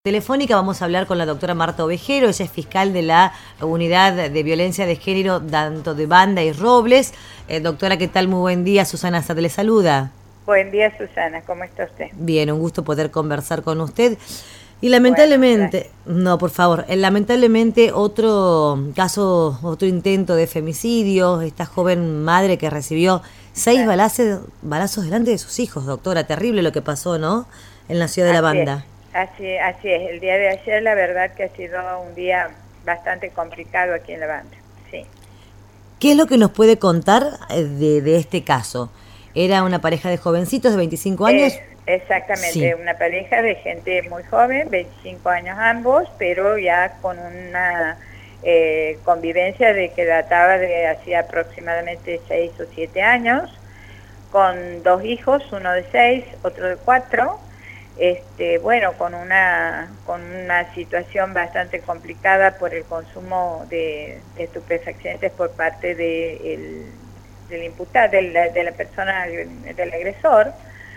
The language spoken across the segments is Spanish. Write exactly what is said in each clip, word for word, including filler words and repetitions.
Telefónica vamos a hablar con la doctora Marta Ovejero, ella es fiscal de la Unidad de Violencia de Género, tanto de Banda y Robles. Eh, doctora, ¿qué tal? Muy buen día, Susana Sat le saluda. Buen día, Susana, ¿cómo está usted? Bien, un gusto poder conversar con usted. Y Bueno, lamentablemente, gracias. no, por favor, eh, lamentablemente otro caso, otro intento de femicidio, esta joven madre que recibió seis Claro, balazos, balazos delante de sus hijos, doctora, terrible lo que pasó, ¿no? En la ciudad de La así es, Banda. así, así es. El día de ayer, la verdad que ha sido un día bastante complicado aquí en la banda, sí. ¿Qué es lo que nos puede contar eh, de, de este caso? ¿Era una pareja de jovencitos de veinticinco Es años? Sí. exactamente una pareja de gente muy joven, veinticinco años ambos, pero ya con una eh, convivencia de que databa de hacía aproximadamente seis o siete años, con dos hijos, uno de seis, otro de cuatro. Este, bueno, con una, con una situación bastante complicada por el consumo de, de estupefacientes por parte de el, del imputado, de la, de la persona, del agresor.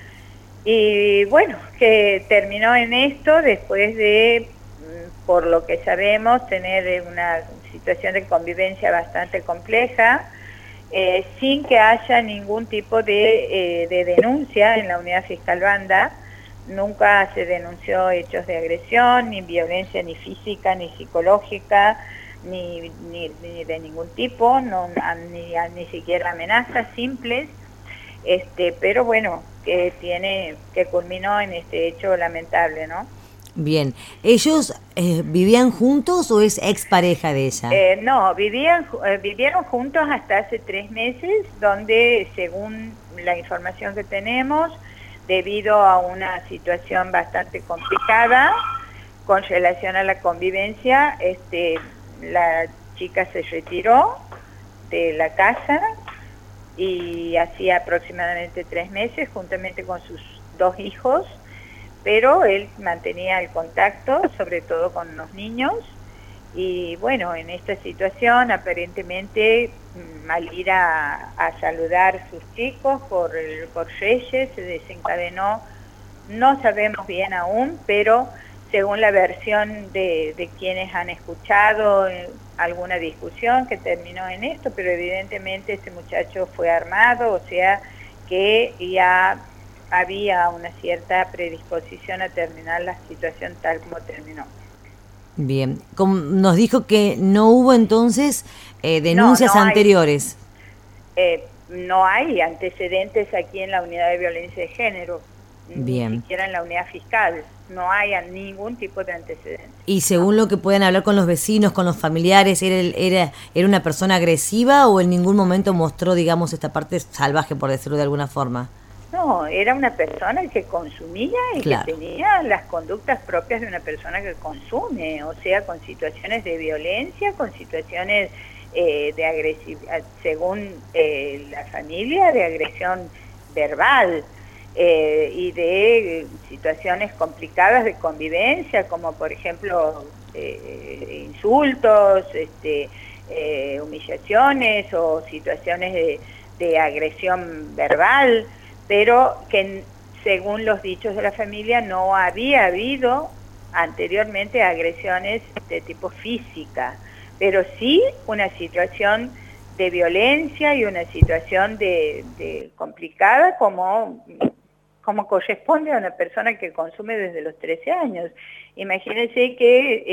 Y bueno, que terminó en esto después de, por lo que sabemos, tener una situación de convivencia bastante compleja, eh, sin que haya ningún tipo de, eh, de denuncia en la unidad fiscal Banda. Nunca se denunció hechos de agresión, ni violencia ni física, ni psicológica, ni, ni, ni de ningún tipo, no, ni, ni siquiera amenazas simples, este, pero bueno, que tiene, que culminó en este hecho lamentable, ¿no? Bien. ¿Ellos eh, vivían juntos o es expareja de ella? Eh, no, vivían, eh, vivieron juntos hasta hace tres meses, donde según la información que tenemos, debido a una situación bastante complicada con relación a la convivencia, este, la chica se retiró de la casa y hacía aproximadamente tres meses, juntamente con sus dos hijos, pero él mantenía el contacto, sobre todo con los niños. Y bueno, en esta situación aparentemente al ir a, a saludar a sus chicos por, el, por Reyes se desencadenó, no sabemos bien aún, pero según la versión de, de quienes han escuchado eh, alguna discusión que terminó en esto, pero evidentemente ese muchacho fue armado, o sea que ya había una cierta predisposición a terminar la situación tal como terminó. Bien. Como nos dijo que no hubo entonces eh, No, denuncias no hay, anteriores. eh, no hay antecedentes aquí en la unidad de violencia de género, ni Bien. siquiera en la unidad fiscal, no hay ningún tipo de antecedentes. Y No. según lo que puedan hablar con los vecinos, con los familiares, ¿era, era, era una persona agresiva o en ningún momento mostró, digamos, esta parte salvaje, por decirlo de alguna forma? No, era una persona que consumía y que Claro. tenía las conductas propias de una persona que consume, o sea, con situaciones de violencia, con situaciones eh, de agresividad, según eh, la familia, de agresión verbal eh, y de eh, situaciones complicadas de convivencia, como por ejemplo eh, insultos, este, eh, humillaciones o situaciones de, de agresión verbal, pero que según los dichos de la familia no había habido anteriormente agresiones de tipo física, pero sí una situación de violencia y una situación de, de complicada como, como corresponde a una persona que consume desde los trece años. Imagínense que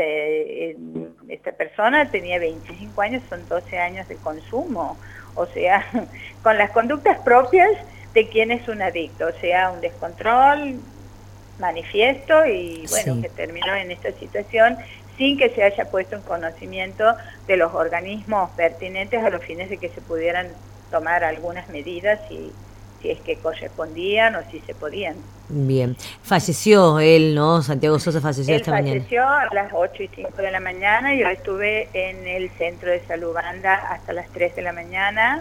este, esta persona tenía veinticinco años, son doce años de consumo, o sea, con las conductas propias de quién es un adicto, o sea, un descontrol manifiesto y bueno, Sí. que terminó en esta situación sin que se haya puesto en conocimiento de los organismos pertinentes a los fines de que se pudieran tomar algunas medidas si, si es que correspondían o si se podían. Bien. Falleció él, ¿no? Santiago Sosa falleció Él esta mañana. falleció a las ocho y cinco de la mañana, yo estuve en el centro de salud Banda hasta las tres de la mañana,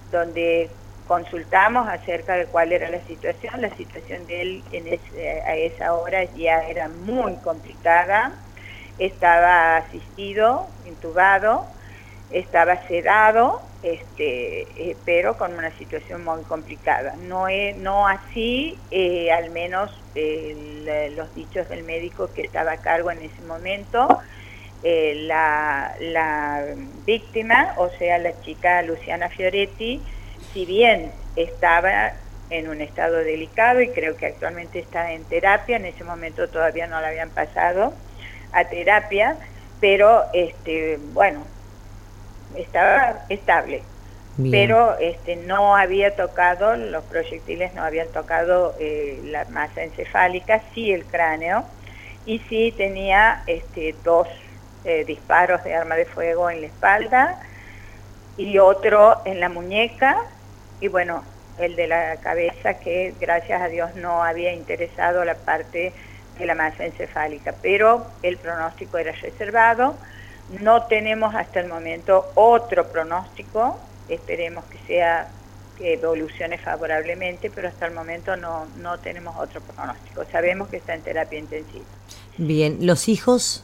donde consultamos acerca de cuál era la situación. La situación de él en ese, a esa hora ya era muy complicada, estaba asistido, intubado, estaba sedado, este, eh, pero con una situación muy complicada. No, es, no así, eh, al menos eh, los dichos del médico que estaba a cargo en ese momento. Eh, la, la víctima, o sea, la chica Luciana Fioretti, si bien estaba en un estado delicado y creo que actualmente está en terapia, en ese momento todavía no la habían pasado a terapia, pero este, bueno, estaba estable. Bien. Pero este, no había tocado, los proyectiles no habían tocado eh, la masa encefálica, sí el cráneo, y sí tenía este, dos Eh, disparos de arma de fuego en la espalda y otro en la muñeca, y bueno, el de la cabeza, que gracias a Dios no había interesado la parte de la masa encefálica, pero el pronóstico era reservado. No tenemos hasta el momento otro pronóstico, esperemos que sea, que evolucione favorablemente, pero hasta el momento no, no tenemos otro pronóstico. Sabemos que está en terapia intensiva. Bien, ¿los hijos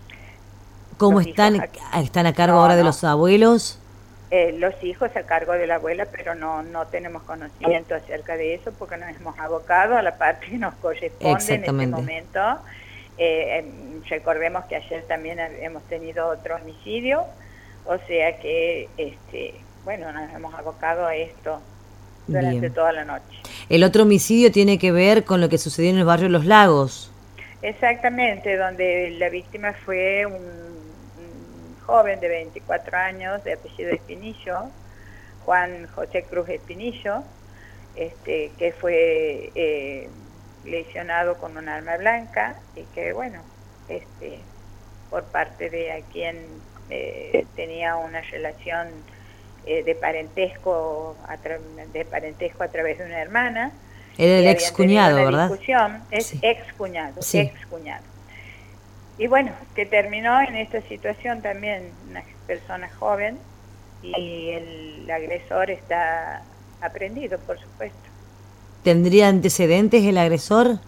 cómo los están? Hijos a, ¿Están a cargo no, ahora de no. los abuelos? Eh, los hijos a cargo de la abuela, pero no, no tenemos conocimiento acerca de eso porque nos hemos abocado a la parte que nos corresponde en este momento. Eh, recordemos que ayer también hemos tenido otro homicidio, o sea que, este, bueno, nos hemos abocado a esto durante Bien. toda la noche. ¿El otro homicidio tiene que ver con lo que sucedió en el barrio Los Lagos? Exactamente, donde la víctima fue un, un joven de veinticuatro años, de apellido Espinillo, Juan José Cruz Espinillo, este, que fue eh, lesionado con un arma blanca y que, bueno, este, por parte de a quien eh, tenía una relación eh, de parentesco a de parentesco a través de una hermana. Era el ex cuñado, ¿verdad? Es sí. ex cuñado, sí. ex cuñado. Y bueno, que terminó en esta situación también una persona joven y el agresor está aprendido, por supuesto. ¿Tendría antecedentes el agresor?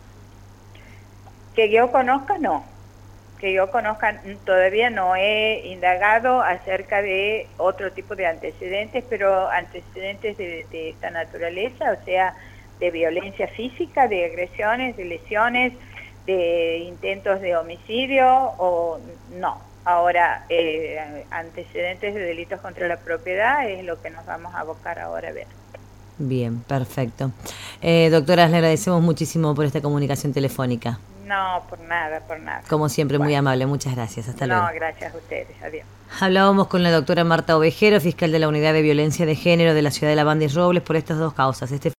Que yo conozca, no. Que yo conozca, todavía no he indagado acerca de otro tipo de antecedentes, pero antecedentes de, de esta naturaleza, o sea, de violencia física, de agresiones, de lesiones, de intentos de homicidio, o no. Ahora, eh, antecedentes de delitos contra la propiedad es lo que nos vamos a abocar ahora a ver. Bien, perfecto. Eh, doctoras, le agradecemos muchísimo por esta comunicación telefónica. No, por nada, por nada. Como siempre, bueno. Muy amable. Muchas gracias. Hasta luego. No, gracias a ustedes. Adiós. Hablábamos con la doctora Marta Ovejero, fiscal de la Unidad de Violencia de Género de la Ciudad de Lavanda y Robles, por estas dos causas. Este